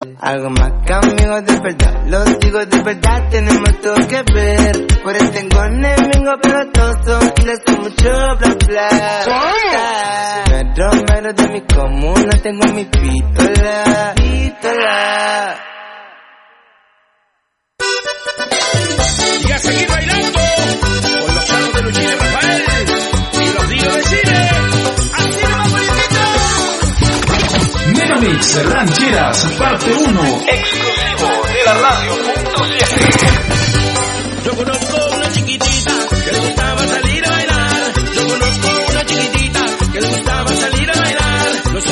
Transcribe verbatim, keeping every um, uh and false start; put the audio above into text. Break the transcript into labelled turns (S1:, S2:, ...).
S1: Algo más que amigos de verdad, los digo de verdad, tenemos todo que ver. Por eso tengo enemigos pero todos son y les doy mucho bla bla. Si me romero de mi comuna, tengo mi pistola, pistola.
S2: Y a seguir bailando con los charros de Luchín y Rafael y los días de Chile. Así nomás, bonitito.
S3: Megamix Rancheras, parte uno, exclusivo de la radio.